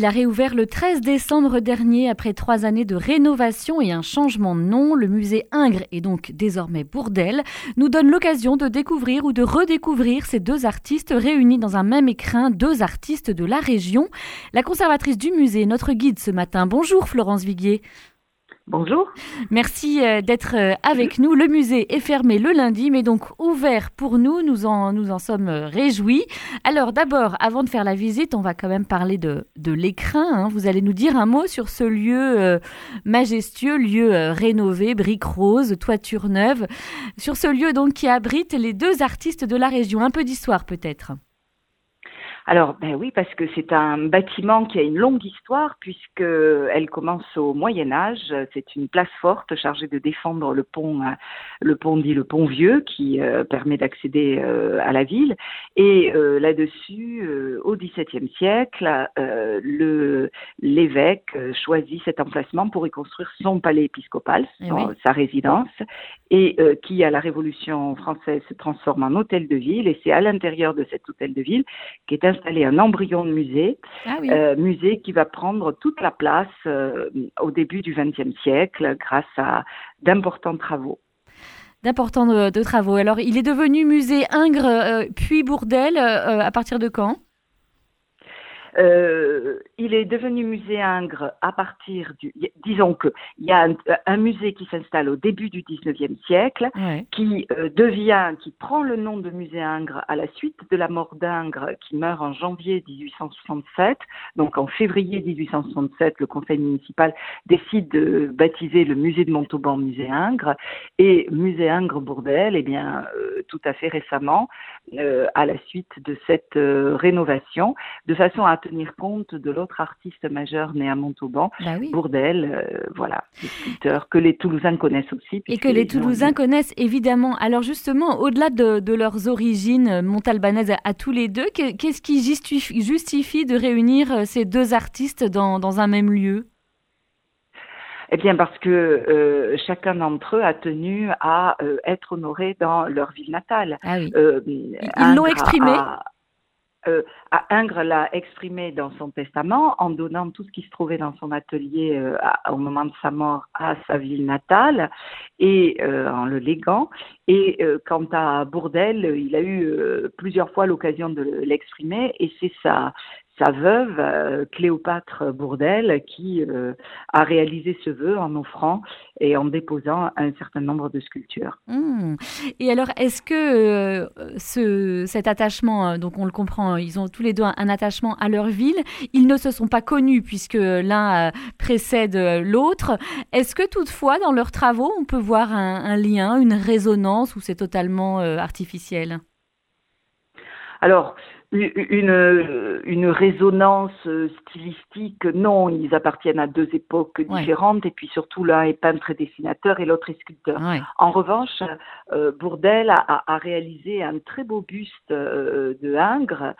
il a réouvert le 13 décembre dernier après 3 années de rénovation et un changement de nom. Le musée Ingres, et donc désormais Bourdelle, nous donne l'occasion de découvrir ou de redécouvrir ces deux artistes réunis dans un même écrin, deux artistes de la région. La conservatrice du musée, notre guide ce matin. Bonjour Florence Viguier. Bonjour. Merci d'être avec nous. Le musée est fermé le lundi, mais donc ouvert pour nous. Nous en sommes réjouis. Alors d'abord, avant de faire la visite, on va quand même parler de l'écrin. Vous allez nous dire un mot sur ce lieu majestueux, lieu rénové, briques roses, toiture neuve. Sur ce lieu donc qui abrite les deux artistes de la région. Un peu d'histoire peut-être. Alors, oui, parce que c'est un bâtiment qui a une longue histoire puisque elle commence au Moyen Âge. C'est une place forte chargée de défendre le pont dit le pont Vieux, qui permet d'accéder à la ville. Et là-dessus, au XVIIe siècle, l'évêque choisit cet emplacement pour y construire son palais épiscopal, sa résidence, et qui, à la Révolution française, se transforme en hôtel de ville. Et c'est à l'intérieur de cet hôtel de ville qui est installé un embryon de musée, musée qui va prendre toute la place au début du XXe siècle grâce à d'importants travaux. D'importants de travaux. Alors, il est devenu musée Ingres puis Bourdelle à partir de quand ? Il est devenu musée Ingres à partir disons que il y a un musée qui s'installe au début du XIXe siècle, qui prend le nom de musée Ingres à la suite de la mort d'Ingres, qui meurt en janvier 1867. Donc en février 1867, le conseil municipal décide de baptiser le musée de Montauban musée Ingres, et musée Ingres Bourdelle, tout à fait récemment, à la suite de cette rénovation, de façon à tenir compte de l'autre artiste majeur né à Montauban, Bourdelle, le sculpteur que les Toulousains connaissent aussi. Et que les Toulousains connaissent évidemment. Alors justement, au-delà de leurs origines montalbanaises à tous les deux, qu'est-ce qui justifie de réunir ces deux artistes dans un même lieu ? Eh bien, parce que chacun d'entre eux a tenu à être honoré dans leur ville natale. Ah oui. Ils l'ont exprimé. Ingres l'a exprimé dans son testament en donnant tout ce qui se trouvait dans son atelier au moment de sa mort à sa ville natale et en le léguant. Et quant à Bourdelle, il a eu plusieurs fois l'occasion de l'exprimer, et c'est sa veuve, Cléopâtre Bourdelle, qui a réalisé ce vœu en offrant et en déposant un certain nombre de sculptures. Et alors, est-ce que cet attachement, donc on le comprend, ils ont tous les deux un attachement à leur ville, ils ne se sont pas connus puisque l'un précède l'autre. Est-ce que toutefois, dans leurs travaux, on peut voir un lien, une résonance, ou c'est totalement artificiel ? Alors, une résonance stylistique, non, ils appartiennent à deux époques différentes, et puis surtout l'un est peintre et dessinateur et l'autre est sculpteur. En revanche, Bourdelle a réalisé un très beau buste de Ingres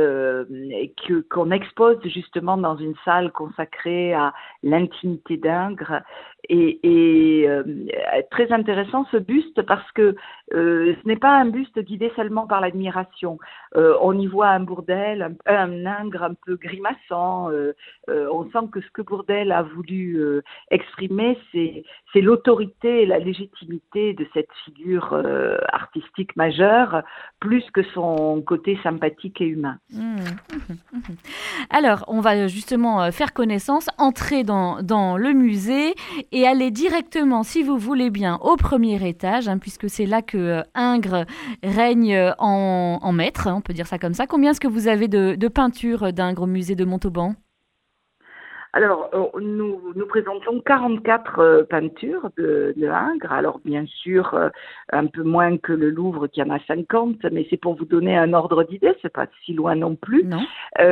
qu'on expose justement dans une salle consacrée à l'intimité d'Ingres, et très intéressant ce buste parce que ce n'est pas un buste guidé seulement par l'admiration. On y voit un Bourdelle, un Ingres un peu grimaçant. On sent que ce que Bourdelle a voulu exprimer, c'est l'autorité et la légitimité de cette figure artistique majeure, plus que son côté sympathique et humain. Alors, on va justement faire connaissance, entrer dans le musée et aller directement, si vous voulez bien, au premier étage, puisque c'est là que Ingres règne en maître, on peut dire ça comme ça. Combien est-ce que vous avez de peintures d'Ingres au musée de Montauban ? Alors, nous présentons 44 peintures de Ingres. Alors, bien sûr, un peu moins que le Louvre qui en a 50, mais c'est pour vous donner un ordre d'idée, c'est pas si loin non plus. Non.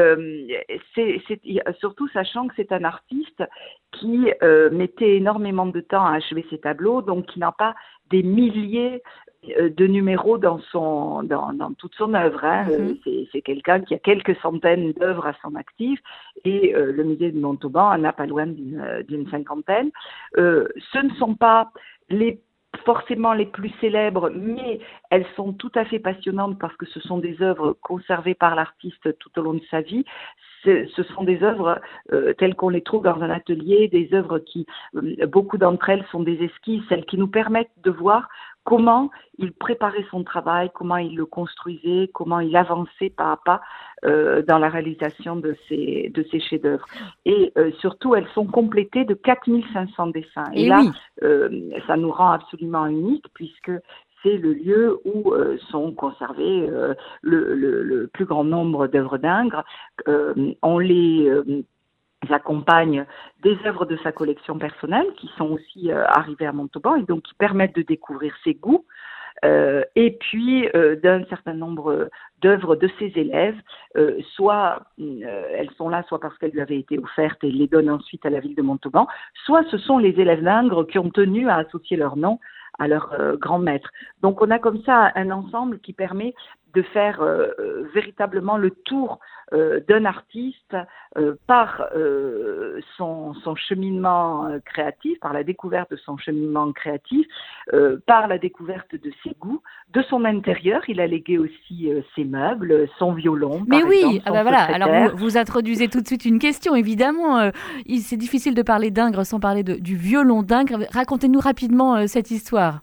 Surtout sachant que c'est un artiste qui mettait énormément de temps à achever ses tableaux, donc qui n'a pas des milliers de numéros dans toute son œuvre. C'est quelqu'un qui a quelques centaines d'œuvres à son actif, et le musée de Montauban en a pas loin d'une cinquantaine. Ce ne sont pas forcément les plus célèbres, mais elles sont tout à fait passionnantes parce que ce sont des œuvres conservées par l'artiste tout au long de sa vie. ce sont des œuvres telles qu'on les trouve dans un atelier, des œuvres qui, beaucoup d'entre elles sont des esquisses, celles qui nous permettent de voir comment il préparait son travail, comment il le construisait, comment il avançait pas à pas dans la réalisation de ces chefs-d'œuvre. Et surtout, elles sont complétées de 4500 dessins. Et là, ça nous rend absolument uniques puisque c'est le lieu où sont conservés le plus grand nombre d'œuvres d'Ingres. On les accompagne des œuvres de sa collection personnelle qui sont aussi arrivées à Montauban et donc qui permettent de découvrir ses goûts et puis d'un certain nombre d'œuvres de ses élèves, soit elles sont là soit parce qu'elles lui avaient été offertes et il les donne ensuite à la ville de Montauban, soit ce sont les élèves d'Ingres qui ont tenu à associer leur nom à leur grand maître. Donc on a comme ça un ensemble qui permet de faire véritablement le tour d'un artiste par son cheminement créatif, par la découverte de son cheminement créatif, par la découverte de ses goûts, de son intérieur. Il a légué aussi ses meubles, son violon. Mais par oui, exemple, son voilà. secrétaire. Alors vous introduisez tout de suite une question. Évidemment, c'est difficile de parler d'Ingres sans parler du violon d'Ingres. Racontez-nous rapidement cette histoire.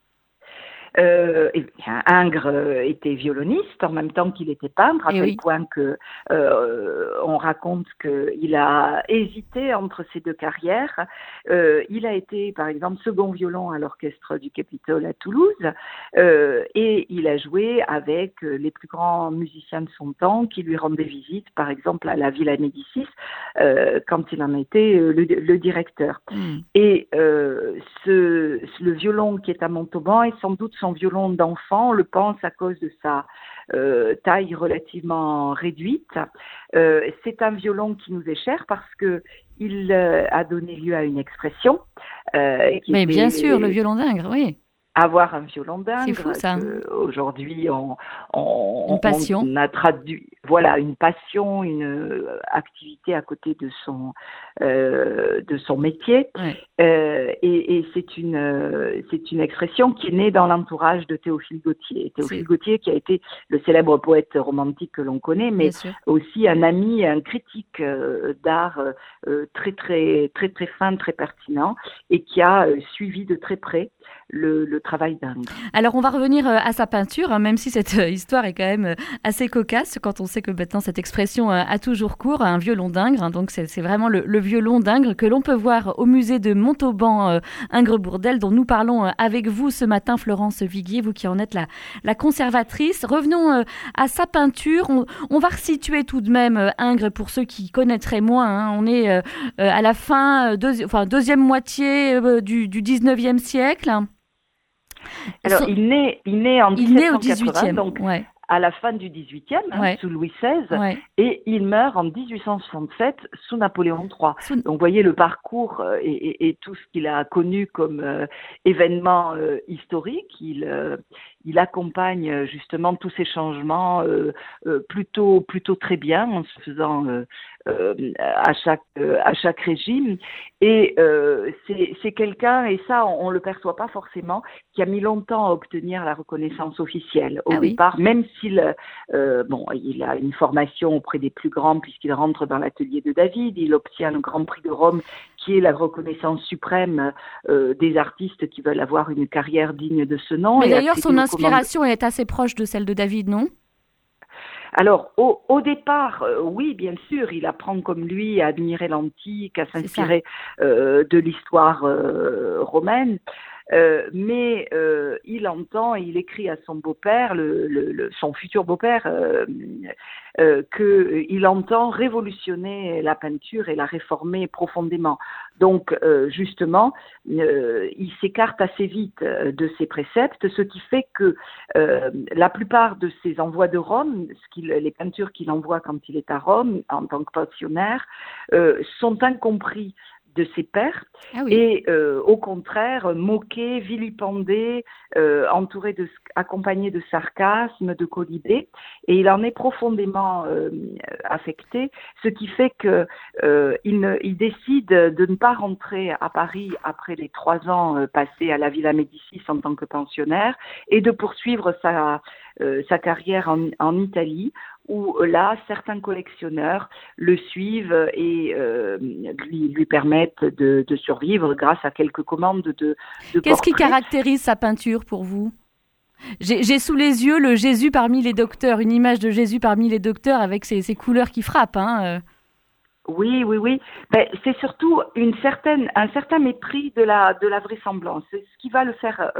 Ingres était violoniste en même temps qu'il était peintre, à tel point que on raconte qu'il a hésité entre ces deux carrières. Il a été, par exemple, second violon à l'orchestre du Capitole à Toulouse et il a joué avec les plus grands musiciens de son temps qui lui rendaient visite, par exemple à la Villa Médicis, quand il en était le directeur. Et le violon qui est à Montauban est sans doute son violon d'enfant, on le pense à cause de sa taille relativement réduite. C'est un violon qui nous est cher parce que il a donné lieu à une expression. Mais bien sûr, le violon d'Ingres, oui. Avoir un violon d'Ingres. C'est fou, ça. Aujourd'hui, Une passion. on a traduit, voilà, une passion, une activité à côté de son métier. Ouais. Et c'est une expression qui est née dans l'entourage de Théophile Gautier. Théophile Gautier qui a été le célèbre poète romantique que l'on connaît, mais aussi un ami, un critique d'art très très très très fin, très pertinent, et qui a suivi de très près le travail d'Ingres. Alors on va revenir à sa peinture, même si cette histoire est quand même assez cocasse quand on sait que maintenant cette expression a toujours cours, un violon d'Ingres. Donc c'est vraiment le violon d'Ingres que l'on peut voir au musée de Montauban Ingres-Bourdelle, dont nous parlons avec vous ce matin, Florence Viguier, vous qui en êtes la conservatrice. Revenons à sa peinture. On va resituer tout de même Ingres pour ceux qui connaîtraient moins. On est à la fin, deuxième moitié du 19e siècle. Alors, il naît en 1780, donc ouais. À la fin du 18e, sous Louis XVI, et il meurt en 1867 sous Napoléon III. Donc, vous voyez le parcours et tout ce qu'il a connu comme événement historique. Il accompagne justement tous ces changements plutôt très bien, en se faisant à chaque régime. Et c'est quelqu'un, et ça on le perçoit pas forcément, qui a mis longtemps à obtenir la reconnaissance officielle au départ, même s'il il a une formation auprès des plus grands puisqu'il rentre dans l'atelier de David, il obtient le Grand Prix de Rome qui est la reconnaissance suprême des artistes qui veulent avoir une carrière digne de ce nom. Mais d'ailleurs son inspiration est assez proche de celle de David, non ? Alors, au départ, oui, bien sûr, il apprend comme lui à admirer l'antique, à s'inspirer de l'histoire romaine. Mais il entend et il écrit à son beau-père, son futur beau-père, qu'il entend révolutionner la peinture et la réformer profondément. Donc, justement, il s'écarte assez vite de ses préceptes, ce qui fait que la plupart de ses envois de Rome, les peintures qu'il envoie quand il est à Rome en tant que pensionnaire, sont incompris de ses pairs et au contraire moqué, vilipendé, accompagné de sarcasme, de quolibets, et il en est profondément affecté, ce qui fait que il décide de ne pas rentrer à Paris après les 3 ans passés à la Villa Médicis en tant que pensionnaire et de poursuivre sa carrière en Italie, où là, certains collectionneurs le suivent et lui permettent de survivre grâce à quelques commandes de Qu'est-ce qui portraits. caractérise sa peinture pour vous ? J'ai sous les yeux le Jésus parmi les docteurs, une image de Jésus parmi les docteurs avec ces couleurs qui frappent. Oui. Ben, c'est surtout un certain mépris de la vraisemblance. C'est ce qui va le faire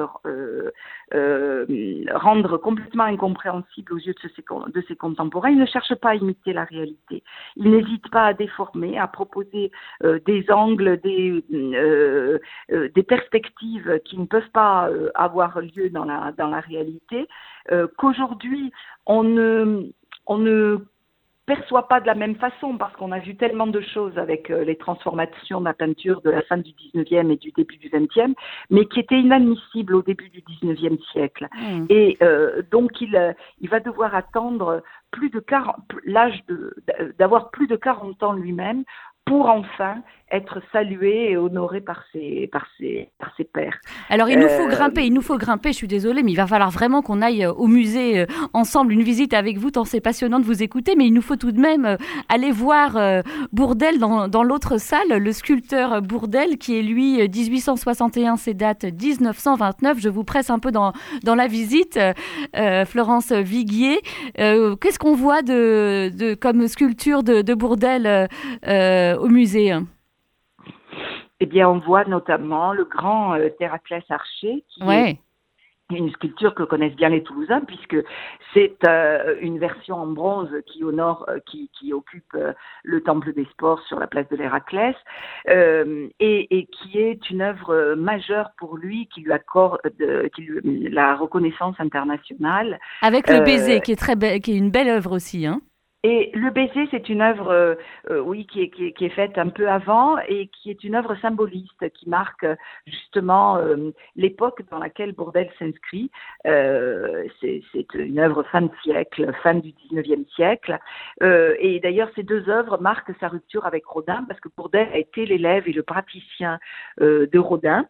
rendre complètement incompréhensible aux yeux de ses contemporains. Il ne cherche pas à imiter la réalité. Il n'hésite pas à déformer, à proposer des angles, des perspectives qui ne peuvent pas avoir lieu dans la réalité. Qu'aujourd'hui on ne perçoit pas de la même façon parce qu'on a vu tellement de choses avec les transformations de la peinture de la fin du 19e et du début du 20e, mais qui étaient inadmissibles au début du 19e siècle. Et donc il va devoir attendre d'avoir plus de 40 ans lui-même pour enfin être salué et honoré par ses pairs. Alors il nous faut grimper, je suis désolée, mais il va falloir vraiment qu'on aille au musée ensemble, une visite avec vous, tant c'est passionnant de vous écouter, mais il nous faut tout de même aller voir Bourdelle dans l'autre salle, le sculpteur Bourdelle, qui est lui 1861, ses dates 1929, je vous presse un peu dans la visite, Florence Viguier, qu'est-ce qu'on voit comme sculpture de Bourdelle au musée ? Eh bien, on voit notamment le grand Héraclès Archer, qui est une sculpture que connaissent bien les Toulousains, puisque c'est une version en bronze qui honore, qui occupe le Temple des Sports sur la place de l'Héraclès, et qui est une œuvre majeure pour lui, qui lui accorde la reconnaissance internationale. Avec le baiser, qui est une belle œuvre aussi, hein. Et le baiser, c'est une œuvre, qui est faite un peu avant et qui est une œuvre symboliste qui marque justement l'époque dans laquelle Bourdelle s'inscrit. C'est une œuvre fin de siècle, fin du 19e siècle. Et d'ailleurs, ces deux œuvres marquent sa rupture avec Rodin parce que Bourdelle a été l'élève et le praticien de Rodin.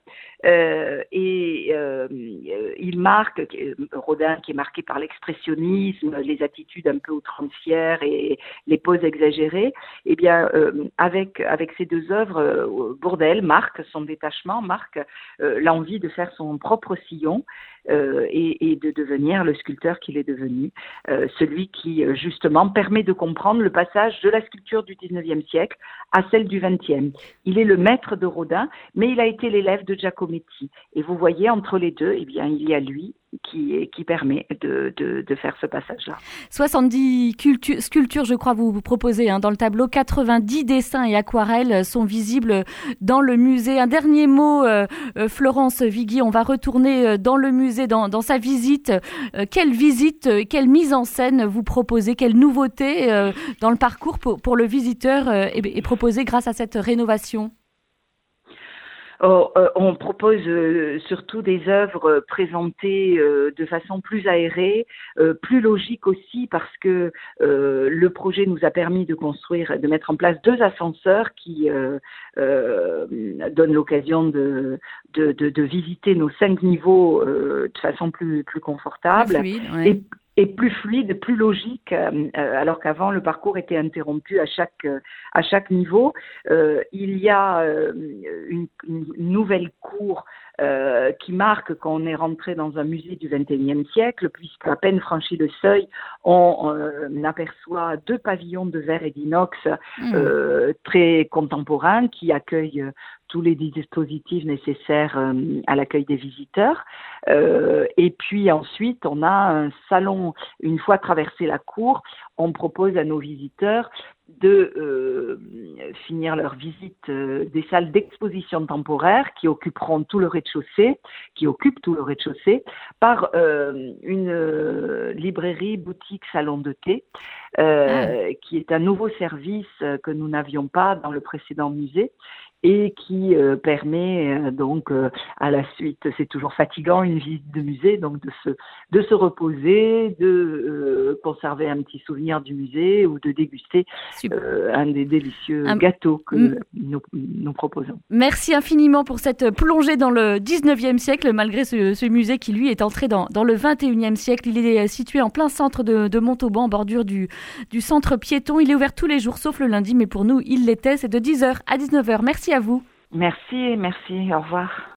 Il marque Rodin, qui est marqué par l'expressionnisme, les attitudes un peu outrancières et les poses exagérées. Eh bien, avec ces deux œuvres, Bourdelle marque son détachement, marque l'envie de faire son propre sillon et de devenir le sculpteur qu'il est devenu, celui qui justement permet de comprendre le passage de la sculpture du 19e siècle à celle du 20e. Il est le maître de Rodin, mais il a été l'élève de Giacometti. Et vous voyez, entre les deux, eh bien, il y a lui qui permet de faire ce passage-là. 70 sculptures, je crois, vous proposez dans le tableau. 90 dessins et aquarelles sont visibles dans le musée. Un dernier mot, Florence Viguier, on va retourner dans le musée, dans sa visite. Quelle mise en scène vous proposez? Quelle nouveauté dans le parcours pour le visiteur est proposée grâce à cette rénovation? On propose surtout des œuvres présentées de façon plus aérée, plus logique aussi, parce que le projet nous a permis de mettre en place 2 ascenseurs qui donnent l'occasion de visiter nos 5 niveaux de façon plus confortable. Fluide, ouais. Et plus fluide, plus logique, alors qu'avant le parcours était interrompu à chaque niveau. Il y a une nouvelle cour qui marque qu'on est rentré dans un musée du XXIe siècle, puisqu'à peine franchi le seuil, on aperçoit 2 pavillons de verre et d'inox très contemporains qui accueillent tous les dispositifs nécessaires à l'accueil des visiteurs. Et puis ensuite, on a un salon. Une fois traversé la cour, on propose à nos visiteurs de finir leur visite des salles d'exposition temporaire qui occupent tout le rez-de-chaussée, par une librairie, boutique, salon de thé, qui est un nouveau service que nous n'avions pas dans le précédent musée, et qui permet donc à la suite, c'est toujours fatigant une visite de musée, donc de se reposer, de conserver un petit souvenir du musée ou de déguster un des délicieux gâteaux que nous proposons. Merci infiniment pour cette plongée dans le 19e siècle, malgré ce musée qui, lui, est entré dans le 21e siècle. Il est situé en plein centre de Montauban, en bordure du centre piéton. Il est ouvert tous les jours, sauf le lundi, mais pour nous, il l'était. C'est de 10h à 19h. Merci à vous. Merci, au revoir.